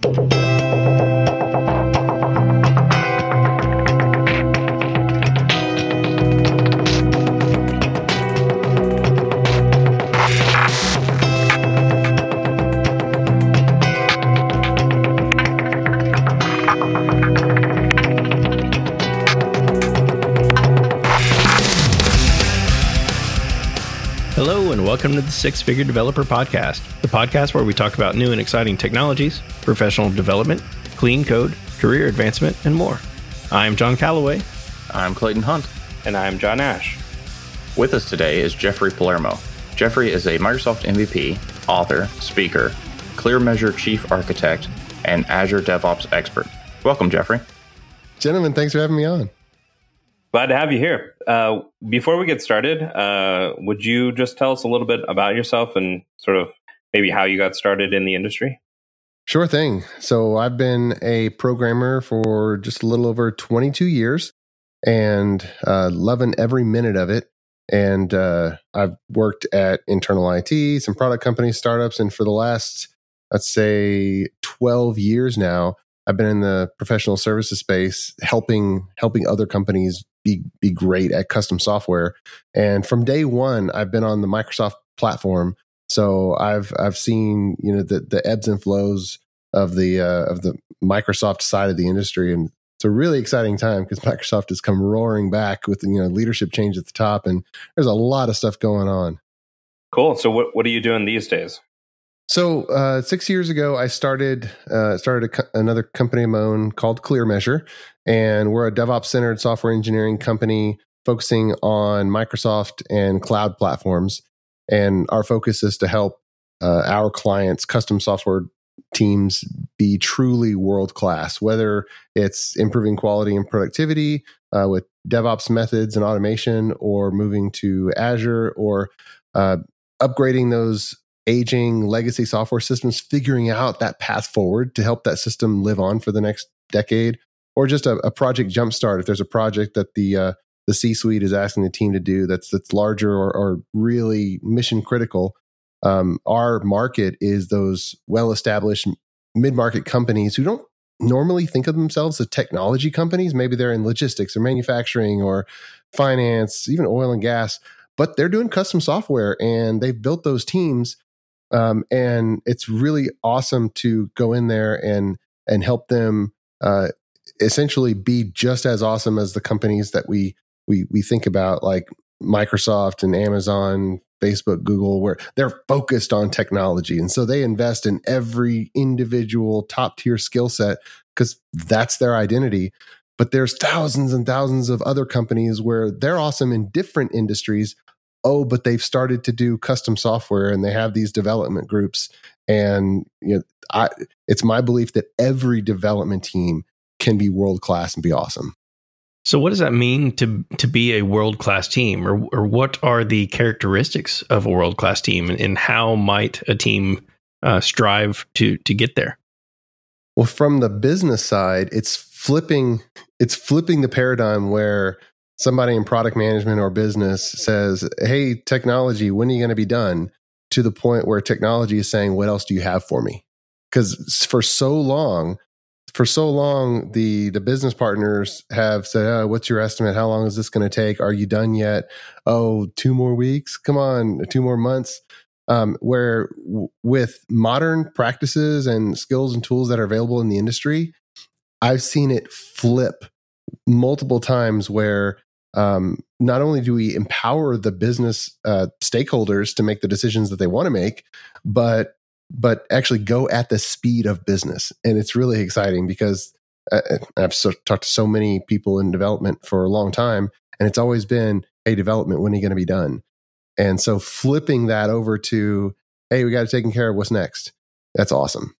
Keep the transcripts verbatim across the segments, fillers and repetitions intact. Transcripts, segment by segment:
Welcome to the Six Figure Developer Podcast, the podcast where we talk about new and exciting technologies, professional development, clean code, career advancement, and more. I'm John Calloway. I'm Clayton Hunt. And I'm John Ash. With us today is Jeffrey Palermo. Jeffrey is a Microsoft M V P, author, speaker, ClearMeasure chief architect, and Azure DevOps expert. Welcome, Jeffrey. Gentlemen, thanks for having me on. Glad to have you here. Uh, before we get started, uh, would you just tell us a little bit about yourself and sort of maybe how you got started in the industry? Sure thing. So I've been a programmer for just a little over twenty-two years and uh, loving every minute of it. And uh, I've worked at internal I T, some product companies, startups, and for the last, let's say, twelve years now, I've been in the professional services space, helping helping other companies be be great at custom software. And from day one, I've been on the Microsoft platform, so I've I've seen you know the the ebbs and flows of the uh, of the Microsoft side of the industry, and it's a really exciting time because Microsoft has come roaring back with you know leadership change at the top, and there's a lot of stuff going on. Cool. So what what are you doing these days? So uh, six years ago, I started uh, started a co- another company of my own called ClearMeasure, and we're a DevOps-centered software engineering company focusing on Microsoft and cloud platforms. And our focus is to help uh, our clients' custom software teams be truly world-class, whether it's improving quality and productivity uh, with DevOps methods and automation, or moving to Azure, or uh, upgrading those aging legacy software systems, figuring out that path forward to help that system live on for the next decade, or just a, a project jumpstart. If there's a project that the uh, the C-suite is asking the team to do that's that's larger or, or really mission critical, um, our market is those well-established mid-market companies who don't normally think of themselves as technology companies. Maybe they're in logistics or manufacturing or finance, even oil and gas, but they're doing custom software and they've built those teams. Um, and it's really awesome to go in there and and help them uh, essentially be just as awesome as the companies that we we we think about, like Microsoft and Amazon, Facebook, Google, where they're focused on technology, and so they invest in every individual top tier skill set because that's their identity. But there's thousands and thousands of other companies where they're awesome in different industries. Oh, but they've started to do custom software and they have these development groups. And you know, I, it's my belief that every development team can be world-class and be awesome. So what does that mean to to be a world-class team? Or, or what are the characteristics of a world-class team? And, and how might a team uh, strive to to get there? Well, from the business side, it's flipping, it's flipping the paradigm where somebody in product management or business says, hey, technology, when are you going to be done? To the point where technology is saying, what else do you have for me? Because for so long, for so long, the, the business partners have said, oh, what's your estimate? How long is this going to take? Are you done yet? Oh, two more weeks? Come on, two more months. Um, where w- with modern practices and skills and tools that are available in the industry, I've seen it flip multiple times where um, not only do we empower the business uh, stakeholders to make the decisions that they want to make, but but actually go at the speed of business. And it's really exciting because uh, I've so, talked to so many people in development for a long time, and it's always been, hey, development, when are you going to be done? And so flipping that over to, hey, we got to take care of what's next. That's awesome.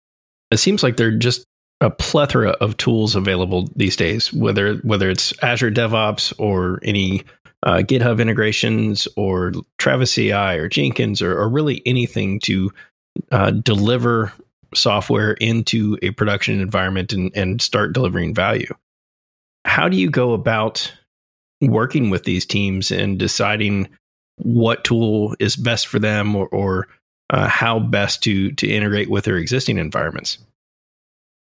It seems like they're just a plethora of tools available these days, whether whether it's Azure DevOps or any uh, GitHub integrations or Travis C I or Jenkins or, or really anything to uh, deliver software into a production environment and, and start delivering value. How do you go about working with these teams and deciding what tool is best for them, or, or uh, how best to to integrate with their existing environments?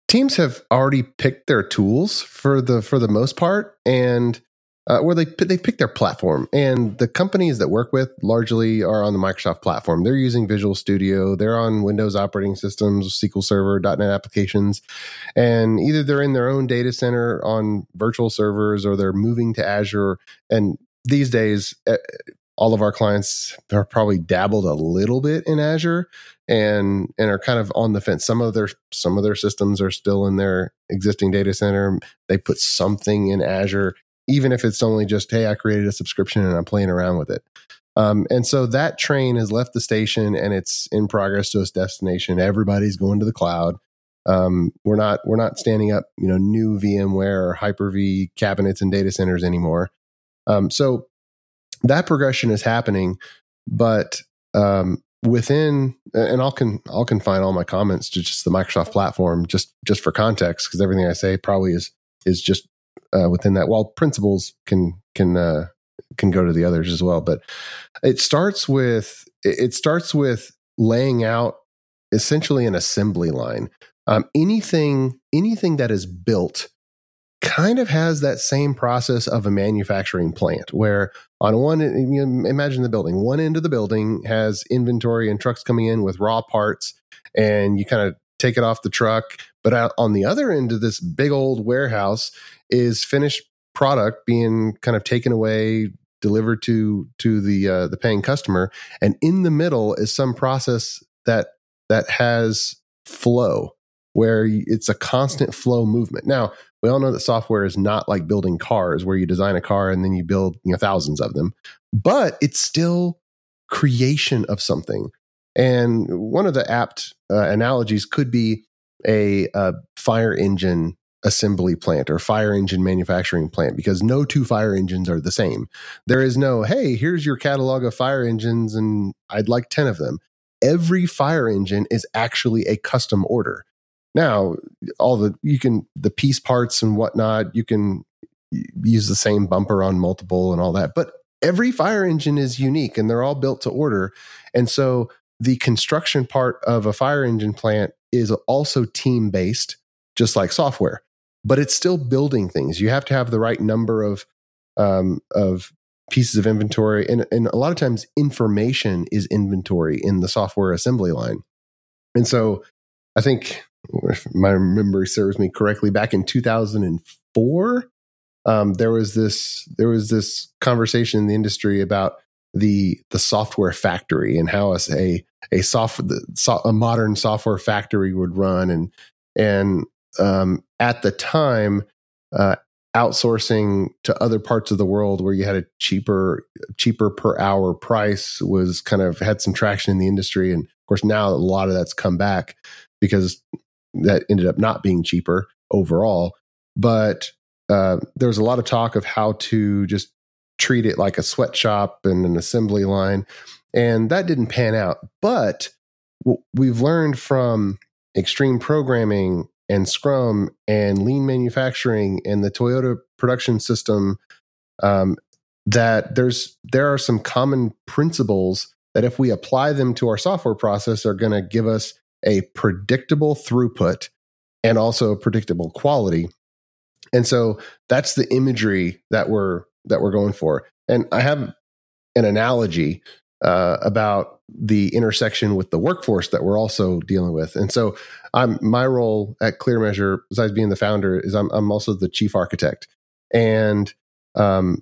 teams have already picked their tools for the for the most part, and uh, where they they pick their platform. And the companies that work with largely are on the Microsoft platform. They're using Visual Studio. They're on Windows operating systems, S Q L Server, .dot NET applications, and either they're in their own data center on virtual servers or they're moving to Azure. And these days, all of our clients are probably dabbled a little bit in Azure and and are kind of on the fence. Some of their some of their systems are still in their existing data center. They put something in Azure, even if it's only just, hey, I created a subscription and I'm playing around with it. Um, and so that train has left the station and it's in progress to its destination. Everybody's going to the cloud. Um, we're not we're not standing up, you know, new VMware or Hyper-V cabinets and data centers anymore. Um, so that progression is happening, but um, within, and I'll can I'll confine all my comments to just the Microsoft platform, just just for context, because everything I say probably is is just uh, within that. While principles can can uh, can go to the others as well, but it starts with it starts with laying out essentially an assembly line. Um, anything anything that is built kind of has that same process of a manufacturing plant, where on one, you know, imagine the building. One end of the building has inventory and trucks coming in with raw parts, and you kind of take it off the truck. But out on the other end of this big old warehouse is finished product being kind of taken away, delivered to to the uh, the paying customer, and in the middle is some process that that has flow, where it's a constant flow movement. Now, we all know that software is not like building cars, where you design a car and then you build, you know, thousands of them, but it's still creation of something. And one of the apt uh, analogies could be a, a fire engine assembly plant or fire engine manufacturing plant, because no two fire engines are the same. There is no, hey, here's your catalog of fire engines and I'd like ten of them. Every fire engine is actually a custom order. Now, all the you can the piece parts and whatnot, you can use the same bumper on multiple and all that, but every fire engine is unique and they're all built to order. And so the construction part of a fire engine plant is also team based, just like software, but it's still building things. You have to have the right number of um, of pieces of inventory, and and a lot of times information is inventory in the software assembly line. And so I think, if my memory serves me correctly, back in two thousand four, um, there was this there was this conversation in the industry about the the software factory and how a a a soft a modern software factory would run, and and um, at the time, uh, outsourcing to other parts of the world where you had a cheaper cheaper per hour price was kind of had some traction in the industry, and of course now a lot of that's come back because that ended up not being cheaper overall. But uh, there was a lot of talk of how to just treat it like a sweatshop and an assembly line. And that didn't pan out. But what we've learned from extreme programming and Scrum and lean manufacturing and the Toyota production system, um, that there's there are some common principles that if we apply them to our software process are going to give us a predictable throughput and also a predictable quality. And so that's the imagery that we're that we're going for. And I have an analogy uh, about the intersection with the workforce that we're also dealing with. And so I'm my role at ClearMeasure, besides being the founder, is I'm I'm also the chief architect. And um,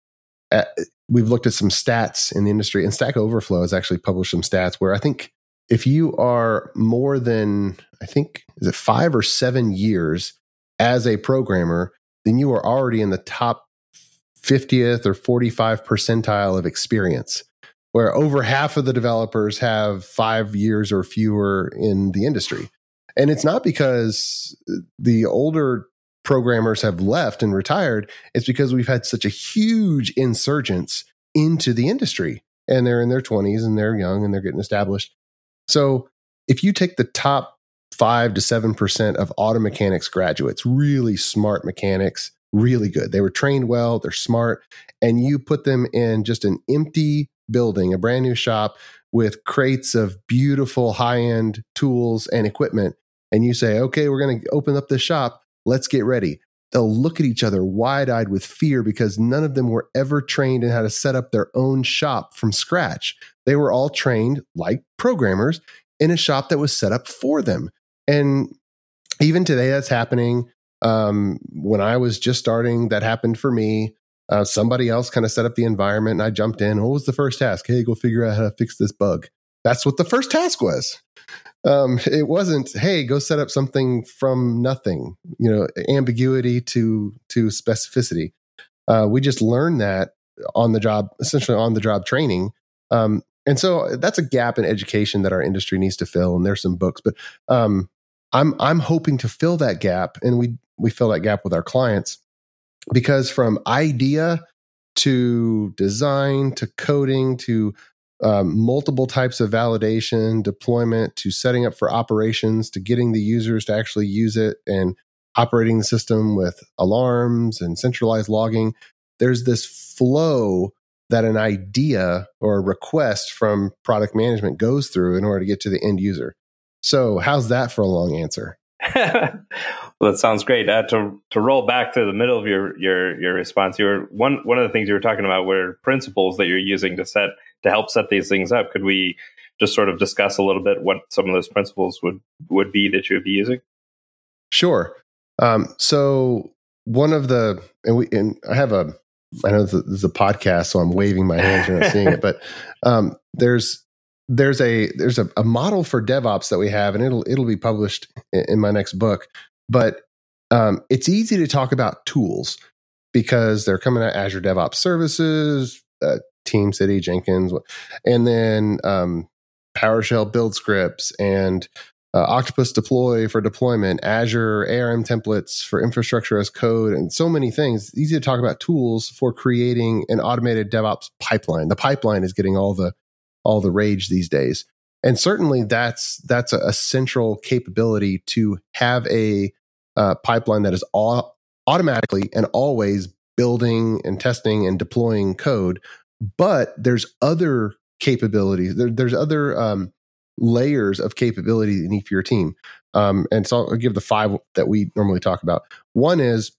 at, we've looked at some stats in the industry, and Stack Overflow has actually published some stats where I think if you are more than, I think, is it five or seven years as a programmer, then you are already in the top fiftieth or forty-five percentile of experience, where over half of the developers have five years or fewer in the industry. And it's not because the older programmers have left and retired. It's because we've had such a huge insurgence into the industry, and they're in their twenties and they're young and they're getting established. So if you take the top five to seven percent of auto mechanics graduates, really smart mechanics, really good, they were trained well, they're smart, and you put them in just an empty building, a brand new shop with crates of beautiful high-end tools and equipment, and you say, okay, we're going to open up this shop. Let's get ready. They'll look at each other wide-eyed with fear because none of them were ever trained in how to set up their own shop from scratch. They were all trained like programmers in a shop that was set up for them. And even today, that's happening. Um, when I was just starting, that happened for me. Uh, somebody else kind of set up the environment and I jumped in. What was the first task? Hey, go figure out how to fix this bug. That's what the first task was. Um, it wasn't, hey, go set up something from nothing, you know, ambiguity to, to specificity. Uh, we just learned that on the job, essentially on the job training. Um, and so that's a gap in education that our industry needs to fill. And there's some books, but um, I'm, I'm hoping to fill that gap, and we, we fill that gap with our clients, because from idea to design to coding to Um, multiple types of validation, deployment, to setting up for operations, to getting the users to actually use it and operating the system with alarms and centralized logging. There's this flow that an idea or a request from product management goes through in order to get to the end user. So how's that for a long answer? Well, that sounds great. Uh, to to roll back to the middle of your your your response, you were one one of the things you were talking about were principles that you're using to set to help set these things up. Could we just sort of discuss a little bit what some of those principles would would be that you would be using? Sure. Um, so one of the and we and I have a I know this is a podcast, so I'm waving my hands, you're not seeing it, but um, there's there's a there's a, a model for DevOps that we have, and it'll it'll be published in, in my next book. But um, it's easy to talk about tools because they're coming out Azure DevOps Services, uh, TeamCity, Jenkins, and then um, PowerShell build scripts and uh, Octopus Deploy for deployment, Azure A R M templates for infrastructure as code, and so many things. It's easy to talk about tools for creating an automated DevOps pipeline. The pipeline is getting all the all the rage these days. And certainly that's that's a, a central capability to have a uh, pipeline that is all, automatically and always building and testing and deploying code. But there's other capabilities. There, there's other um, layers of capability you need for your team. Um, and so I'll give the five that we normally talk about. One is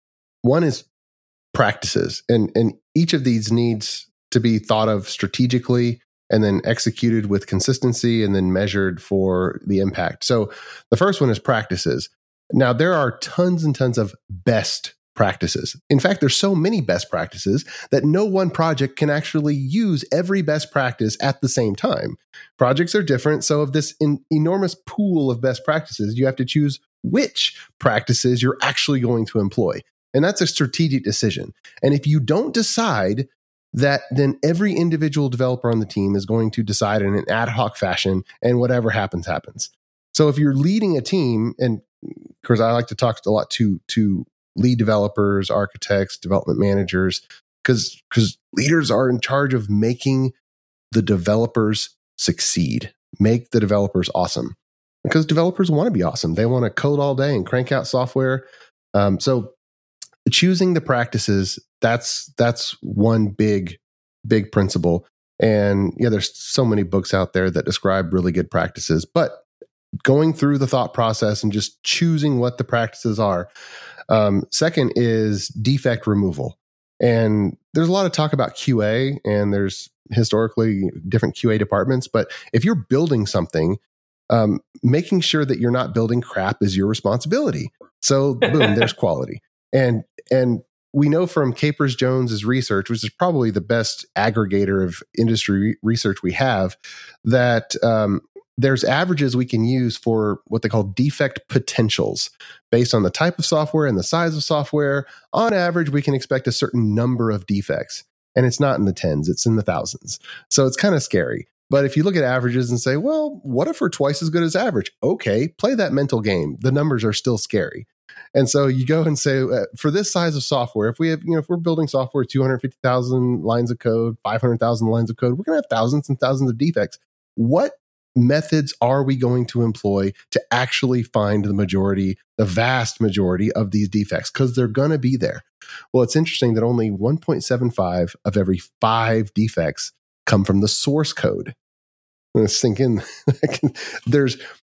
one is practices, and and each of these needs to be thought of strategically and then executed with consistency and then measured for the impact. So the first one is practices. Now, there are tons and tons of best practices. In fact, there's so many best practices that no one project can actually use every best practice at the same time. Projects are different. So of this in, enormous pool of best practices, you have to choose which practices you're actually going to employ. And that's a strategic decision. And if you don't decide that, then every individual developer on the team is going to decide in an ad hoc fashion, and whatever happens, happens. So if you're leading a team, and of course, I like to talk a lot to, to lead developers, architects, development managers, because because leaders are in charge of making the developers succeed, make the developers awesome. Because developers want to be awesome. They want to code all day and crank out software. Um, so choosing the practices, that's that's one big, big principle. And yeah, there's so many books out there that describe really good practices, but going through the thought process and just choosing what the practices are. Um, second is defect removal. And there's a lot of talk about Q A, and there's historically different Q A departments. But if you're building something, um, making sure that you're not building crap is your responsibility. So boom, there's quality. And and we know from Capers Jones's research, which is probably the best aggregator of industry research we have, that um, there's averages we can use for what they call defect potentials. Based on the type of software and the size of software, on average, we can expect a certain number of defects. And it's not in the tens, it's in the thousands. So it's kind of scary. But if you look at averages and say, well, what if we're twice as good as average? Okay, play that mental game. The numbers are still scary. And so you go and say, uh, for this size of software, if we have, you know, if we're building software, two hundred fifty thousand lines of code, five hundred thousand lines of code, we're going to have thousands and thousands of defects. What methods are we going to employ to actually find the majority, the vast majority of these defects? Because they're going to be there. Well, it's interesting that only one point seven five of every five defects come from the source code. I'm going to sink in. there's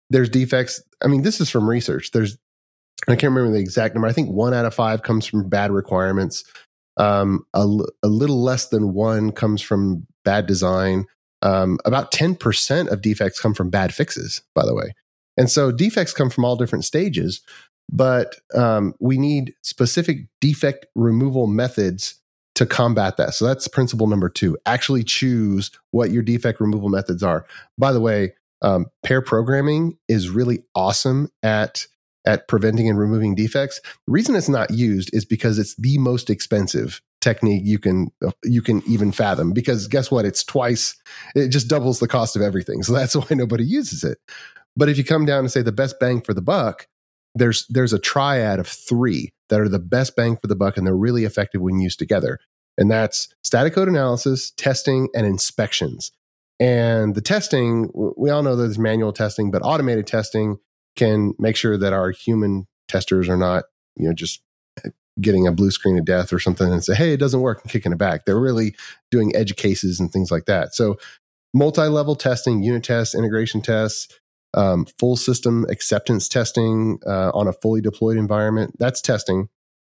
there's defects. I mean, this is from research. There's, I can't remember the exact number. I think one out of five comes from bad requirements. Um, a, a little less than one comes from bad design. Um, about ten percent of defects come from bad fixes, by the way. And so defects come from all different stages, but um, we need specific defect removal methods to combat that. So that's principle number two. Actually choose what your defect removal methods are. By the way, um, pair programming is really awesome at at preventing and removing defects. The reason it's not used is because it's the most expensive technique you can you can even fathom. Because guess what? It's twice, it just doubles the cost of everything. So that's why nobody uses it. But if you come down and say the best bang for the buck, there's there's a triad of three that are the best bang for the buck, and they're really effective when used together. And that's static code analysis, testing, and inspections. And the testing, we all know there's manual testing, but automated testing can make sure that our human testers are not, you know, just getting a blue screen of death or something and say, hey, it doesn't work, and kicking it back. They're really doing edge cases and things like that. So multi-level testing, unit tests, integration tests, um, full system acceptance testing uh, on a fully deployed environment, that's testing.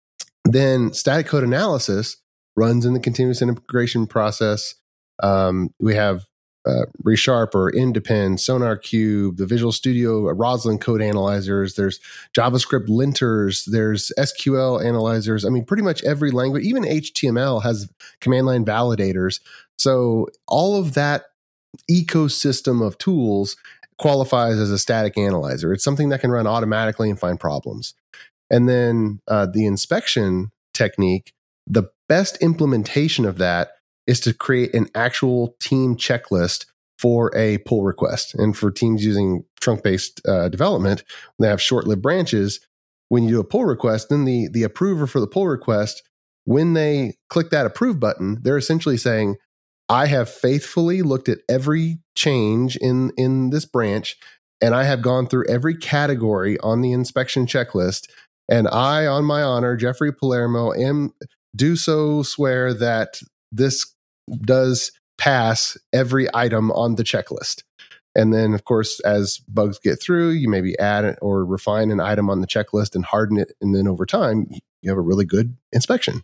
Then static code analysis runs in the continuous integration process. Um, we have uh, ReSharper, Independ, SonarQube, the Visual Studio, uh, Roslyn code analyzers. There's JavaScript linters. There's S Q L analyzers. I mean, pretty much every language, even H T M L has command line validators. So all of that ecosystem of tools qualifies as a static analyzer. It's something that can run automatically and find problems. And then uh, the inspection technique, the best implementation of that is to create an actual team checklist for a pull request. And for teams using trunk-based uh, development, when they have short-lived branches, when you do a pull request, then the, the approver for the pull request, when they click that approve button, they're essentially saying, I have faithfully looked at every change in, in this branch, and I have gone through every category on the inspection checklist. And I, on my honor, Jeffrey Palermo, am do so swear that this does pass every item on the checklist. And then, of course, as bugs get through, you maybe add or refine an item on the checklist and harden it. And then over time, you have a really good inspection.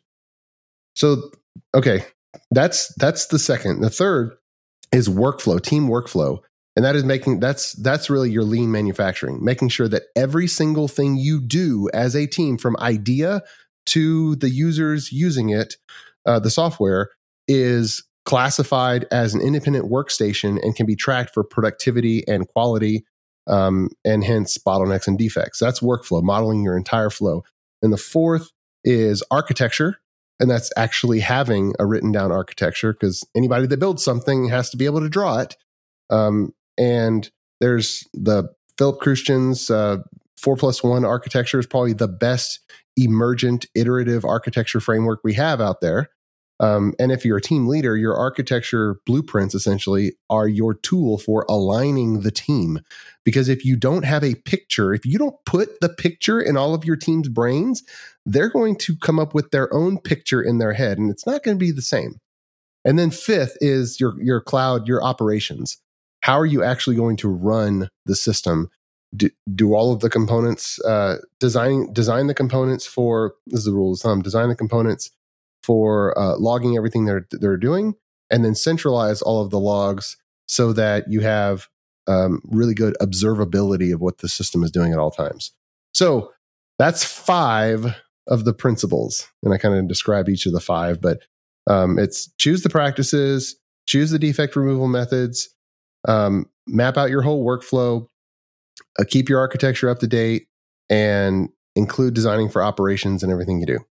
So, okay, that's that's the second. The third is workflow, team workflow. And that is making, that's that's really your lean manufacturing, making sure that every single thing you do as a team, from idea to the users using it, uh, the software, is classified as an independent workstation and can be tracked for productivity and quality, um, and hence bottlenecks and defects. That's workflow, modeling your entire flow. And the fourth is architecture. And that's actually having a written down architecture, because anybody that builds something has to be able to draw it. Um, and there's the Philip Christian's uh, four plus one architecture is probably the best emergent iterative architecture framework we have out there. Um, and if you're a team leader, your architecture blueprints essentially are your tool for aligning the team. Because if you don't have a picture, if you don't put the picture in all of your team's brains, they're going to come up with their own picture in their head, and it's not going to be the same. And then fifth is your, your cloud, your operations. How are you actually going to run the system? Do, do all of the components, uh, design, design the components for, this is the rule of thumb, design the components for uh, logging everything they're, they're doing, and then centralize all of the logs so that you have um, really good observability of what the system is doing at all times. So that's five of the principles. And I kind of describe each of the five, but um, it's choose the practices, choose the defect removal methods, um, map out your whole workflow, uh, keep your architecture up to date, and include designing for operations and everything you do.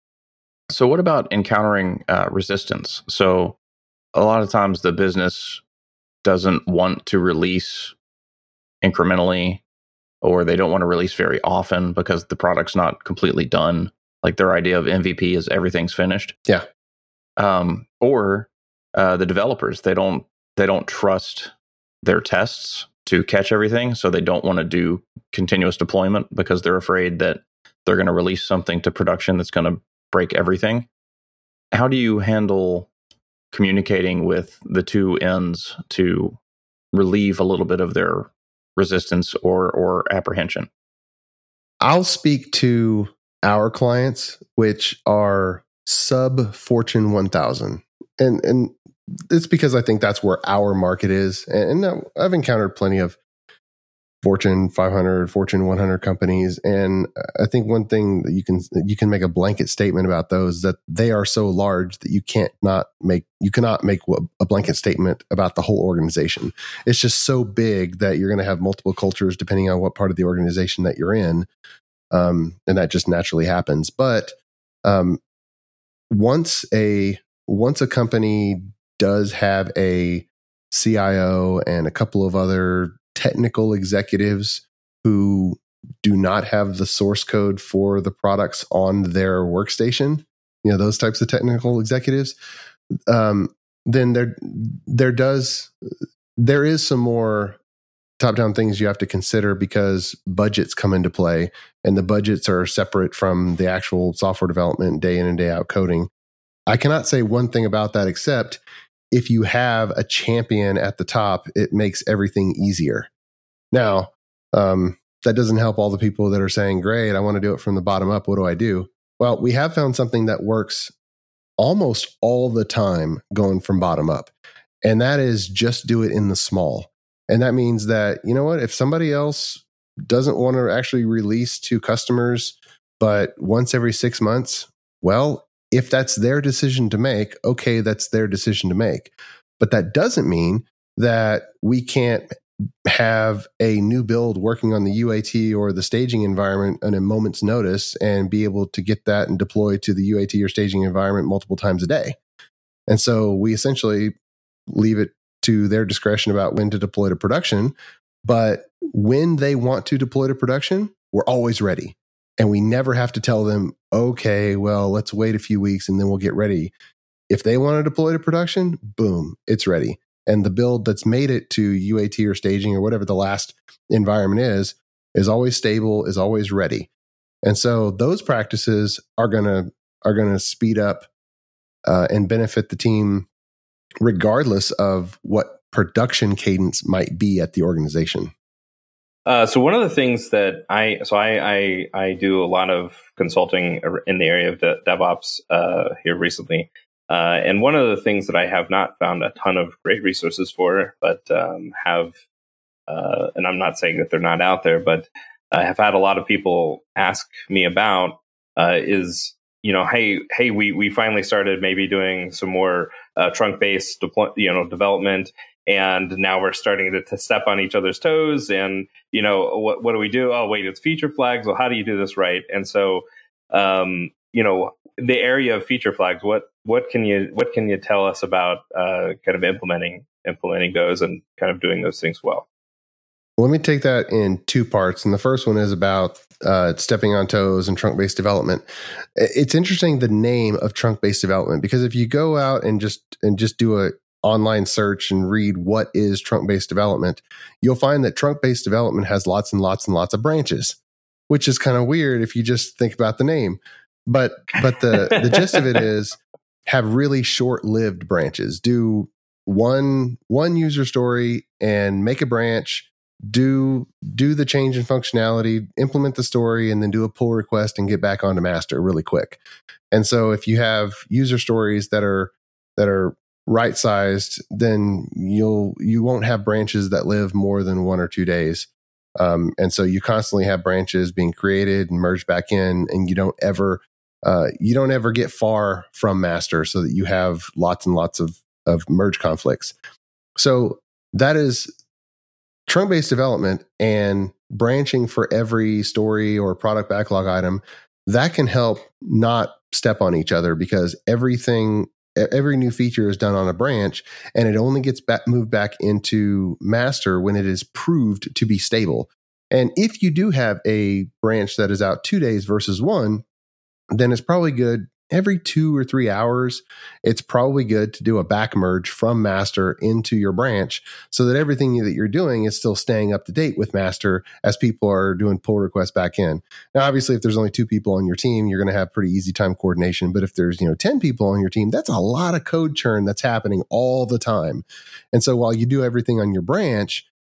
So what about encountering uh, resistance? So a lot of times the business doesn't want to release incrementally, or they don't want to release very often because the product's not completely done. Like their idea of M V P is everything's finished. Yeah. Um, or uh, the developers, they don't they don't trust their tests to catch everything, so they don't want to do continuous deployment because they're afraid that they're going to release something to production that's going to break everything. How do you handle communicating with the two ends to relieve a little bit of their resistance or or apprehension? I'll speak to our clients, which are sub Fortune one thousand. And and it's because I think that's where our market is. And, and I've encountered plenty of Fortune five hundred, Fortune one hundred companies. And I think one thing that you can you can make a blanket statement about those is that they are so large that you can't not make you cannot make a blanket statement about the whole organization. It's just so big that you're going to have multiple cultures depending on what part of the organization that you're in. Um, and that just naturally happens. But um, once a once a company does have a C I O and a couple of other technical executives who do not have the source code for the products on their workstation, you know, those types of technical executives, um, then there there does there is some more top-down things you have to consider because budgets come into play, and the budgets are separate from the actual software development day in and day out coding. I cannot say one thing about that except if you have a champion at the top, it makes everything easier. Now, um, that doesn't help all the people that are saying, great, I want to do it from the bottom up. What do I do? Well, we have found something that works almost all the time going from bottom up, and that is just do it in the small. And that means that, you know what, if somebody else doesn't want to actually release to customers, but once every six months, well, if that's their decision to make, okay, that's their decision to make. But that doesn't mean that we can't have a new build working on the U A T or the staging environment on a moment's notice and be able to get that and deploy to the U A T or staging environment multiple times a day. And so we essentially leave it to their discretion about when to deploy to production. But when they want to deploy to production, we're always ready. And we never have to tell them, okay, well, let's wait a few weeks and then we'll get ready. If they want to deploy to production, boom, it's ready. And the build that's made it to U A T or staging or whatever the last environment is, is always stable, is always ready. And so those practices are gonna are gonna speed up uh, and benefit the team regardless of what production cadence might be at the organization. Uh, so one of the things that I so I, I I do a lot of consulting in the area of de- DevOps uh, here recently, uh, and one of the things that I have not found a ton of great resources for, but um, have, uh, and I'm not saying that they're not out there, but I have had a lot of people ask me about uh, is you know hey hey we we finally started maybe doing some more uh, trunk based deploy you know development. And now we're starting to, to step on each other's toes. And, you know, what, what do we do? Oh, wait, it's feature flags. Well, how do you do this right? And so, um, you know, the area of feature flags, what what can you what can you tell us about uh, kind of implementing implementing those and kind of doing those things well? Let me take that in two parts. And the first one is about uh, stepping on toes and trunk-based development. It's interesting, the name of trunk-based development, because if you go out and just and just do a online search and read what is trunk-based development, you'll find that trunk-based development has lots and lots and lots of branches, which is kind of weird if you just think about the name. But but the, the gist of it is have really short-lived branches. Do one one user story and make a branch, do do the change in functionality, implement the story, and then do a pull request and get back onto master really quick. And so if you have user stories that are that are right sized, then you'll you won't have branches that live more than one or two days. Um, and so you constantly have branches being created and merged back in, and you don't ever uh, you don't ever get far from master, so that you have lots and lots of of merge conflicts. So that is trunk based development, and branching for every story or product backlog item that can help not step on each other, because everything. Every new feature is done on a branch, and it only gets back, moved back into master when it is proved to be stable. And if you do have a branch that is out two days versus one, then it's probably good every two or three hours. It's probably good to do a back merge from master into your branch, so that everything that you're doing is still staying up to date with master as people are doing pull requests back in. Now, obviously, if there's only two people on your team, you're going to have pretty easy time coordination. But if there's, you know, ten people on your team, that's a lot of code churn that's happening all the time. And so while you do everything on your branch,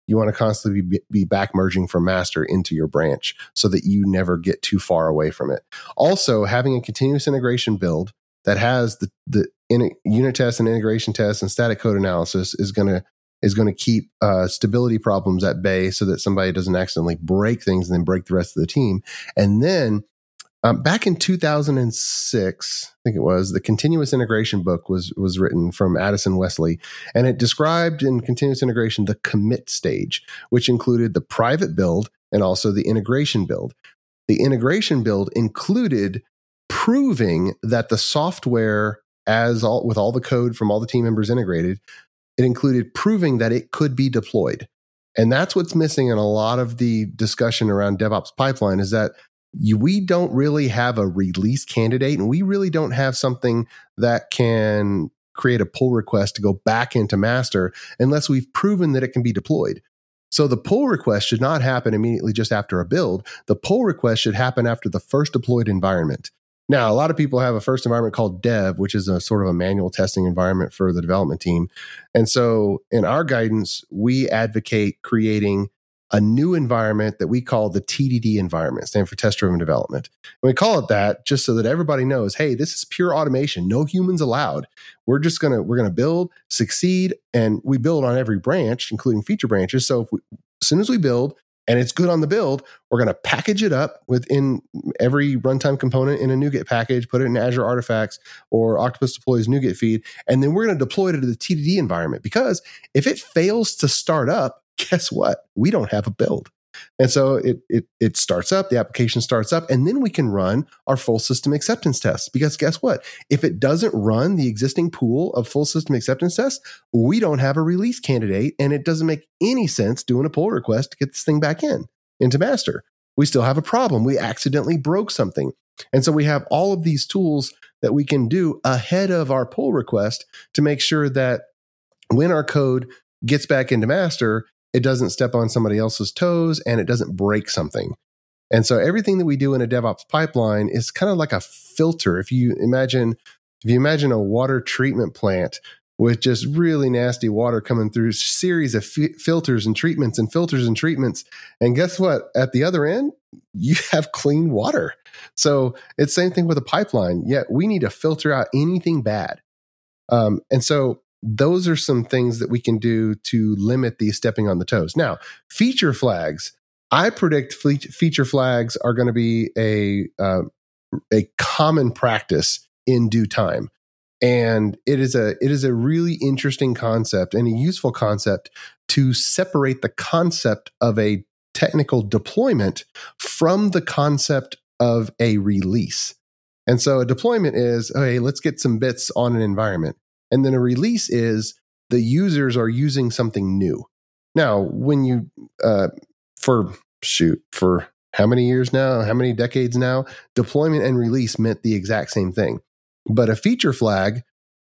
you want to constantly be, be back merging from master into your branch so that you never get too far away from it. Also, having a continuous integration build that has the, the in, unit tests and integration tests and static code analysis is going to is going to keep uh, stability problems at bay so that somebody doesn't accidentally break things and then break the rest of the team. And then um, back in two thousand six, I think it was, the continuous integration book was was written from Addison Wesley, and it described in continuous integration the commit stage, which included the private build and also the integration build. The integration build included proving that the software, as all with all the code from all the team members integrated, it included proving that it could be deployed. And that's what's missing in a lot of the discussion around DevOps pipeline, is that you, we don't really have a release candidate, and we really don't have something that can create a pull request to go back into master unless we've proven that it can be deployed. So the pull request should not happen immediately just after a build. The pull request should happen after the first deployed environment. Now, a lot of people have a first environment called dev, which is a sort of a manual testing environment for the development team. And so in our guidance, we advocate creating a new environment that we call the T D D environment, stand for test-driven development. And we call it that just so that everybody knows, hey, this is pure automation, no humans allowed. We're just gonna we're gonna build, succeed, and we build on every branch, including feature branches. So if we, as soon as we build and it's good on the build, we're going to package it up within every runtime component in a NuGet package, put it in Azure Artifacts or Octopus Deploy's NuGet feed, and then we're going to deploy it to the T D D environment. Because if it fails to start up, guess what? We don't have a build. And so it, it, it starts up, the application starts up, and then we can run our full system acceptance tests. Because guess what? If it doesn't run the existing pool of full system acceptance tests, we don't have a release candidate, and it doesn't make any sense doing a pull request to get this thing back in into master. We still have a problem. We accidentally broke something. And so we have all of these tools that we can do ahead of our pull request to make sure that when our code gets back into master, it doesn't step on somebody else's toes and it doesn't break something. And so everything that we do in a DevOps pipeline is kind of like a filter. If you imagine, if you imagine a water treatment plant with just really nasty water coming through a series of f- filters and treatments and filters and treatments. And guess what? At the other end, you have clean water. So it's the same thing with a pipeline. Yet we need to filter out anything bad. Um, and so those are some things that we can do to limit the stepping on the toes. Now, feature flags. I predict feature flags are going to be a uh, a common practice in due time, and it is a it is a really interesting concept and a useful concept to separate the concept of a technical deployment from the concept of a release. And so, a deployment is, hey, let's get some bits on an environment. And then a release is the users are using something new. Now, when you, uh, for shoot, for how many years now, how many decades now, deployment and release meant the exact same thing. But a feature flag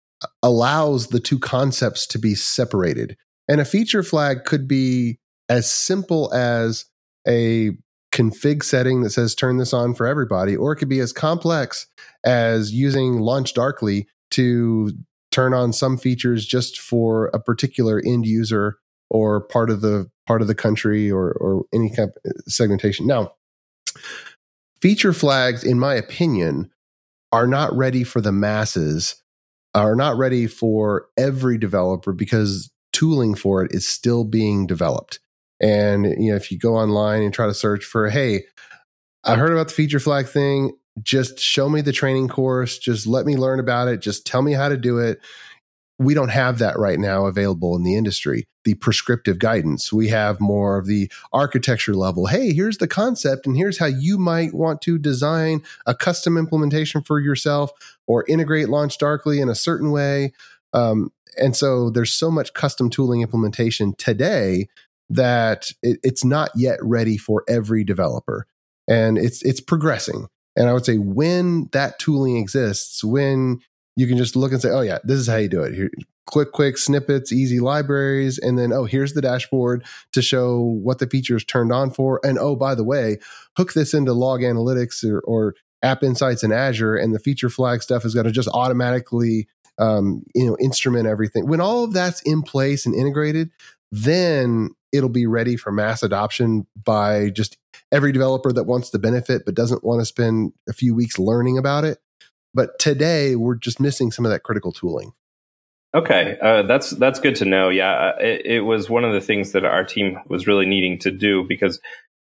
allows the two concepts to be separated. And a feature flag could be as simple as a config setting that says turn this on for everybody, or it could be as complex as using Launch Darkly to turn on some features just for a particular end user or part of the part of the country or or any kind of segmentation. Now, feature flags, in my opinion, are not ready for the masses, are not ready for every developer because tooling for it is still being developed. And you know, if you go online and try to search for, hey, I heard about the feature flag thing, just show me the training course. Just let me learn about it. Just tell me how to do it. We don't have that right now available in the industry. The prescriptive guidance. We have more of the architecture level. Hey, here's the concept, and here's how you might want to design a custom implementation for yourself or integrate Launch Darkly in a certain way. Um, and so there's so much custom tooling implementation today that it, it's not yet ready for every developer. And it's it's progressing. And I would say when that tooling exists, when you can just look and say, oh yeah, this is how you do it. Here, quick, quick snippets, easy libraries. And then, oh, here's the dashboard to show what the features turned on for. And oh, by the way, hook this into Log Analytics or, or App Insights in Azure, and the feature flag stuff is going to just automatically um, you know, instrument everything. When all of that's in place and integrated, then it'll be ready for mass adoption by just every developer that wants the benefit but doesn't want to spend a few weeks learning about it. But today, we're just missing some of that critical tooling. Okay, uh, that's that's good to know. Yeah, it, it was one of the things that our team was really needing to do because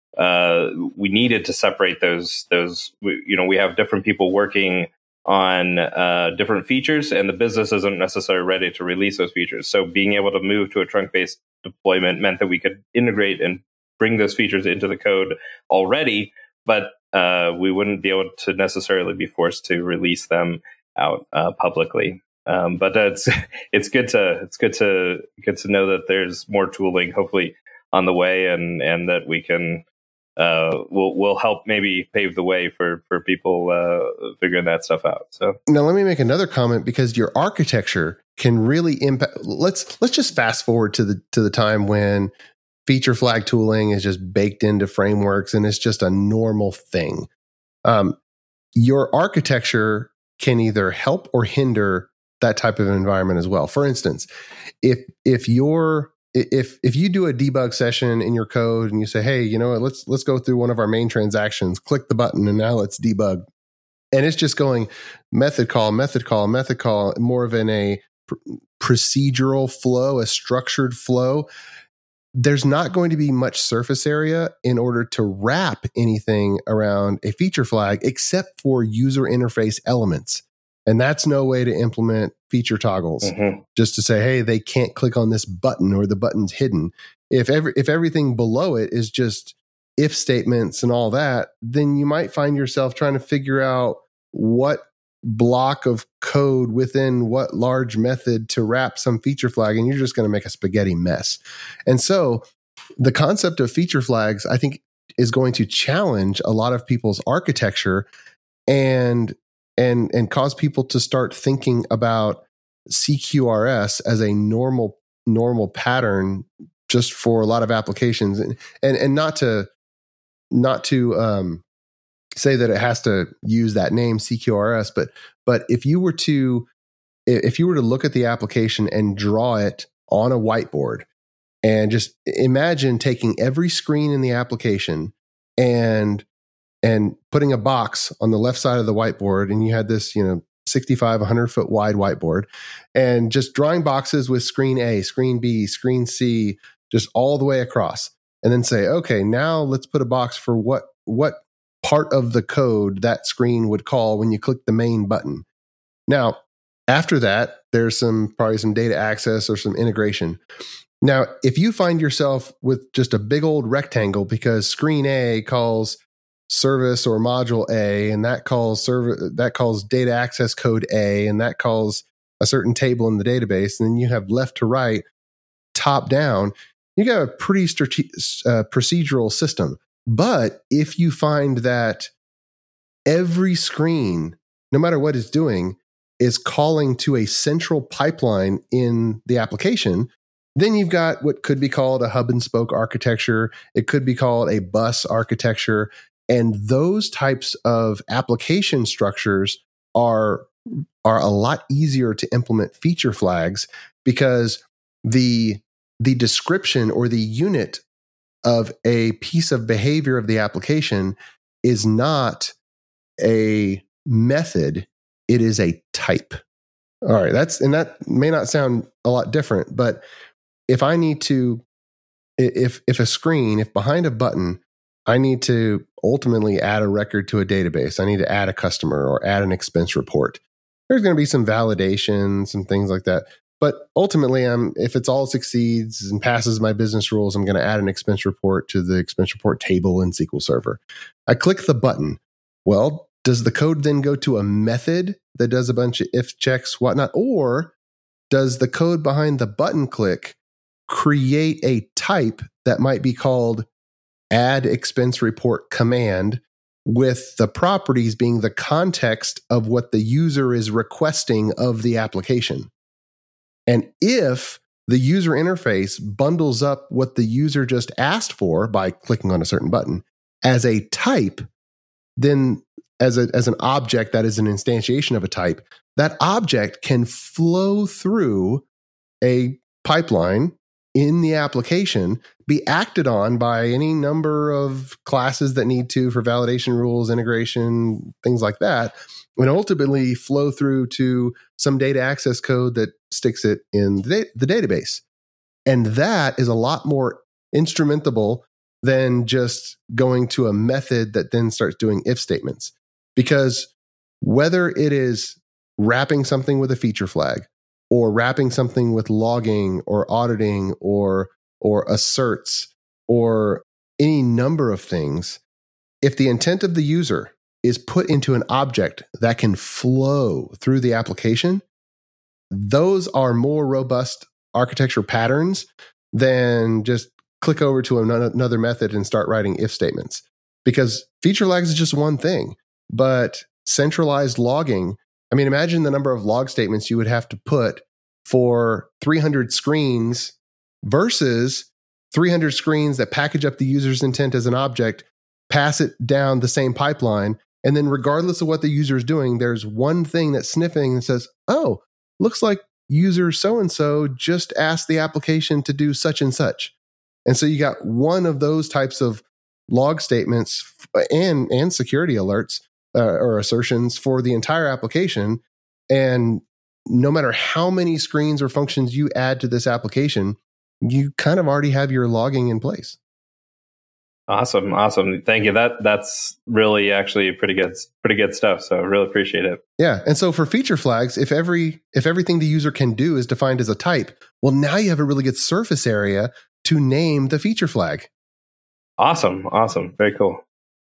uh, we needed to separate those those. You know, we have different people working on uh, different features, and the business isn't necessarily ready to release those features. So, being able to move to a trunk-based deployment meant that we could integrate and bring those features into the code already, but uh, we wouldn't be able to necessarily be forced to release them out uh, publicly. Um, but it's it's good to it's good to good to know that there's more tooling hopefully on the way, and and that we can uh, will will help maybe pave the way for for people uh, figuring that stuff out. So now let me make another comment, because your architecture can really impact. Let's let's just fast forward to the to the time when feature flag tooling is just baked into frameworks and it's just a normal thing. Um, your architecture can either help or hinder that type of environment as well. For instance, if if you're if if you do a debug session in your code and you say, hey, you know what, let's let's go through one of our main transactions, click the button, and now let's debug. And it's just going method call, method call, method call, more of in a pr- procedural flow, a structured flow. There's not going to be much surface area in order to wrap anything around a feature flag except for user interface elements. And that's no way to implement feature toggles. Mm-hmm. Just to say, hey, they can't click on this button or the button's hidden. If every, if everything below it is just if statements and all that, then you might find yourself trying to figure out what block of code within what large method to wrap some feature flag, and you're just going to make a spaghetti mess. And so the concept of feature flags, I think, is going to challenge a lot of people's architecture and and and cause people to start thinking about C Q R S as a normal normal pattern just for a lot of applications, and and, and not to not to um, say that it has to use that name C Q R S, but but if you were to if you were to look at the application and draw it on a whiteboard, and just imagine taking every screen in the application and and putting a box on the left side of the whiteboard, and you had this, you know, sixty-five, one hundred foot wide whiteboard, and just drawing boxes with screen A, screen B, screen C, just all the way across, and then say, okay, now let's put a box for what what part of the code that screen would call when you click the main button. Now, after that, there's some probably some data access or some integration. Now, if you find yourself with just a big old rectangle because screen A calls service or module A, and that calls server that calls data access code A, and that calls a certain table in the database, and then you have left to right, top down, you got a pretty strate- uh, procedural system. But if you find that every screen, no matter what it's doing, is calling to a central pipeline in the application, then you've got what could be called a hub and spoke architecture. It could be called a bus architecture. And those types of application structures are, are a lot easier to implement feature flags, because the, the description or the unit of a piece of behavior of the application is not a method, it is a type. All right, that's, and that may not sound a lot different, but if I need to, if if a screen, if behind a button, I need to ultimately add a record to a database, I need to add a customer or add an expense report, there's going to be some validations and things like that. But ultimately, I'm, if it's all succeeds and passes my business rules, I'm going to add an expense report to the expense report table in S Q L Server. I click the button. Well, does the code then go to a method that does a bunch of if checks, whatnot? Or does the code behind the button click create a type that might be called add expense report command, with the properties being the context of what the user is requesting of the application? And if the user interface bundles up what the user just asked for by clicking on a certain button as a type, then as a, as an object that is an instantiation of a type, that object can flow through a pipeline in the application, be acted on by any number of classes that need to for validation rules, integration, things like that, and ultimately flow through to some data access code that sticks it in the, da- the database. And that is a lot more instrumentable than just going to a method that then starts doing if statements. Because whether it is wrapping something with a feature flag, or wrapping something with logging or auditing or or asserts or any number of things, if the intent of the user is put into an object that can flow through the application, those are more robust architecture patterns than just click over to another method and start writing if statements. Because feature flags is just one thing, but centralized logging, I mean, imagine the number of log statements you would have to put for three hundred screens versus three hundred screens that package up the user's intent as an object, pass it down the same pipeline, and then regardless of what the user is doing, there's one thing that's sniffing and says, oh, looks like user so-and-so just asked the application to do such and such. And so you got one of those types of log statements and, and security alerts uh, or assertions for the entire application. And no matter how many screens or functions you add to this application, you kind of already have your logging in place. Awesome. Awesome. Thank you. That that's really actually pretty good, pretty good stuff. So I really appreciate it. Yeah. And so for feature flags, if every, if everything the user can do is defined as a type, well, now you have a really good surface area to name the feature flag. Awesome. Awesome. Very cool.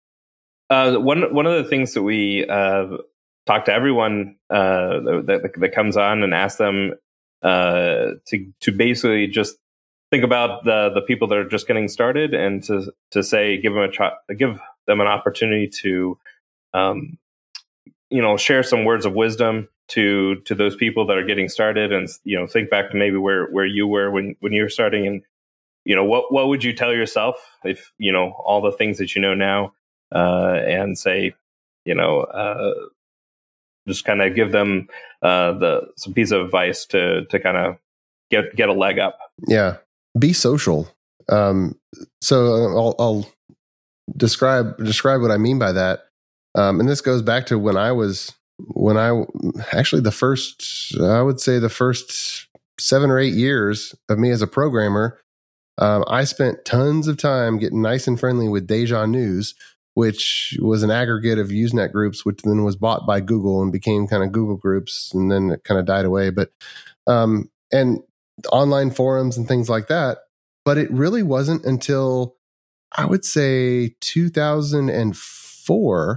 Uh, one, one of the things that we, uh, talk to everyone, uh, that, that comes on and ask them, uh, to, to basically just think about the the people that are just getting started, and to to say give them a try, give them an opportunity to, um, you know, share some words of wisdom to to those people that are getting started, and you know, think back to maybe where where you were when when you were starting, and you know, what what would you tell yourself if you know all the things that you know now, uh, and say, you know, uh, just kind of give them uh, the some piece of advice to to kind of get get a leg up. Yeah. Be social. Um, so I'll, I'll describe describe what I mean by that. Um, and this goes back to when I was when I actually the first I would say the first seven or eight years of me as a programmer. Um, I spent tons of time getting nice and friendly with Deja News, which was an aggregate of Usenet groups, which then was bought by Google and became kind of Google groups, and then it kind of died away. But um, and online forums and things like that. But it really wasn't until I would say two thousand four,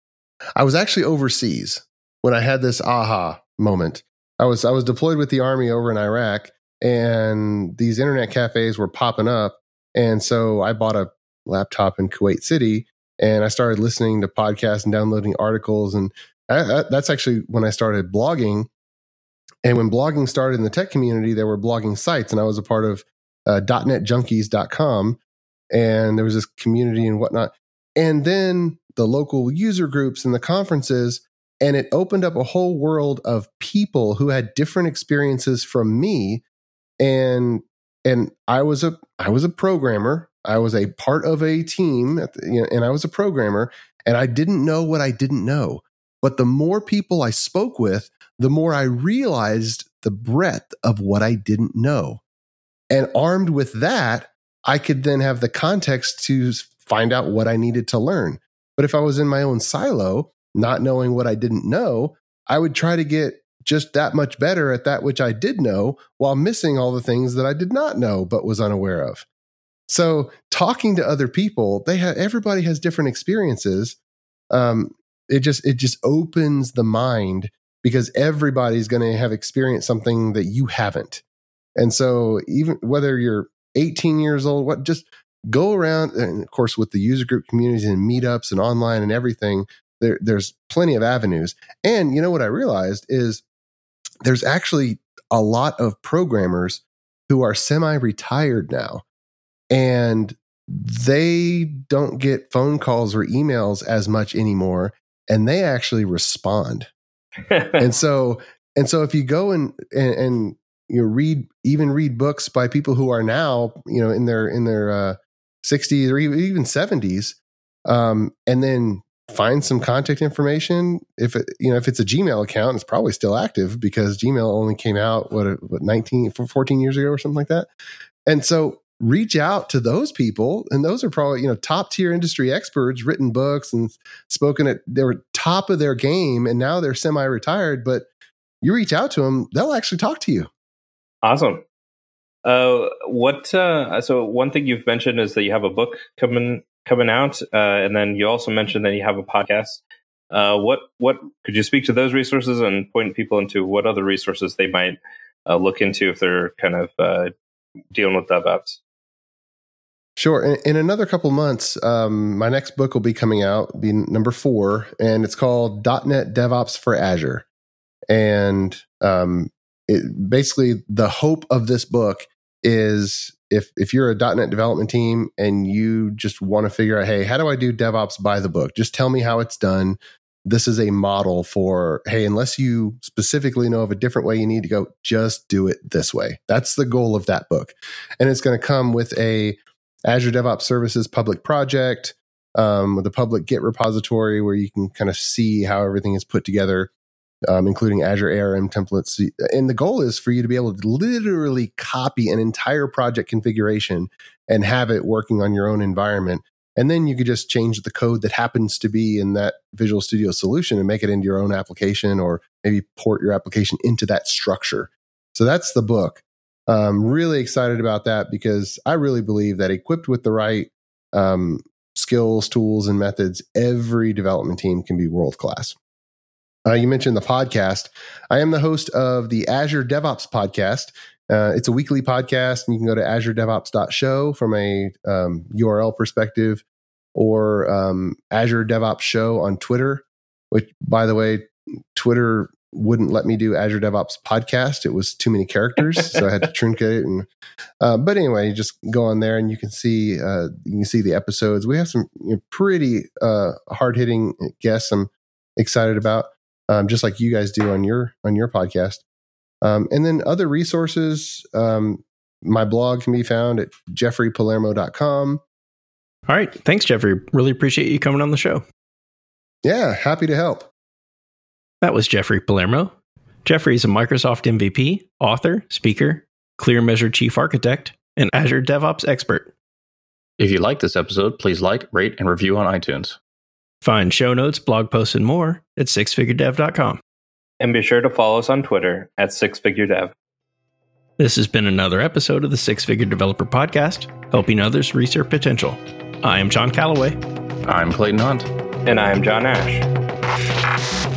I was actually overseas when I had this aha moment. I was I was deployed with the Army over in Iraq, and these internet cafes were popping up. And so I bought a laptop in Kuwait City, and I started listening to podcasts and downloading articles. And I, I, that's actually when I started blogging. And when blogging started in the tech community, there were blogging sites, and I was a part of uh, dot net junkies dot com, and there was this community and whatnot. And then the local user groups and the conferences, and it opened up a whole world of people who had different experiences from me. And and I was a I was a programmer. I was a part of a team, at the, you know, and I was a programmer, and I didn't know what I didn't know. But the more people I spoke with, the more I realized the breadth of what I didn't know. And armed with that, I could then have the context to find out what I needed to learn. But if I was in my own silo, not knowing what I didn't know, I would try to get just that much better at that which I did know, while missing all the things that I did not know but was unaware of. So talking to other people, they have everybody has different experiences. Um, it just it just opens the mind, because everybody's going to have experienced something that you haven't. And so even whether you're eighteen years old, what just go around, and of course with the user group communities and meetups and online and everything, there, there's plenty of avenues. And you know what I realized is there's actually a lot of programmers who are semi-retired now, and they don't get phone calls or emails as much anymore, and they actually respond. and so, and so if you go and, and, and, you know, read even read books by people who are now, you know, in their in their uh, sixties or even seventies, um, and then find some contact information. If it, you know, if it's a Gmail account, it's probably still active because Gmail only came out what what nineteen, fourteen years ago or something like that. And so reach out to those people, and those are probably, you know, top tier industry experts, written books and spoken at, they were top of their game, and now they're semi-retired. But you reach out to them, they'll actually talk to you. Awesome. Uh, what? Uh, so one thing you've mentioned is that you have a book coming coming out, uh, and then you also mentioned that you have a podcast. Uh, what? What could you speak to those resources and point people into what other resources they might uh, look into if they're kind of uh, dealing with DevOps? Sure. In, in another couple months, um, my next book will be coming out, be number four, and it's called dot net DevOps for Azure. And um, it, basically, the hope of this book is if if you're a dot net development team and you just want to figure out, hey, how do I do DevOps by the book? Just tell me how it's done. This is a model for, hey, unless you specifically know of a different way you need to go, just do it this way. That's the goal of that book. And it's going to come with a Azure DevOps Services public project, um, with a public Git repository where you can kind of see how everything is put together, um, including Azure A R M templates. And the goal is for you to be able to literally copy an entire project configuration and have it working on your own environment. And then you could just change the code that happens to be in that Visual Studio solution and make it into your own application, or maybe port your application into that structure. So that's the book. I'm really excited about that because I really believe that equipped with the right um, skills, tools, and methods, every development team can be world-class. Uh, you mentioned the podcast. I am the host of the Azure DevOps podcast. Uh, it's a weekly podcast, and you can go to azure devops dot show from a um, U R L perspective, or um, Azure DevOps Show on Twitter, which, by the way, Twitter wouldn't let me do Azure DevOps podcast. It was too many characters, so I had to truncate it. And uh, but anyway, you just go on there and you can see uh, you can see the episodes. We have some, you know, pretty uh, hard hitting guests I'm excited about, um, just like you guys do on your on your podcast. Um, and then other resources. Um, my blog can be found at jeffrey palermo dot com. All right, thanks, Jeffrey. Really appreciate you coming on the show. Yeah, happy to help. That was Jeffrey Palermo. Jeffrey is a Microsoft M V P, author, speaker, ClearMeasure chief architect, and Azure DevOps expert. If you like this episode, please like, rate, and review on iTunes. Find show notes, blog posts, and more at six figure dev dot com. And be sure to follow us on Twitter at six figure dev. This has been another episode of the Six Figure Developer Podcast, helping others reach their potential. I am John Calloway. I'm Clayton Hunt. And I am John Ash.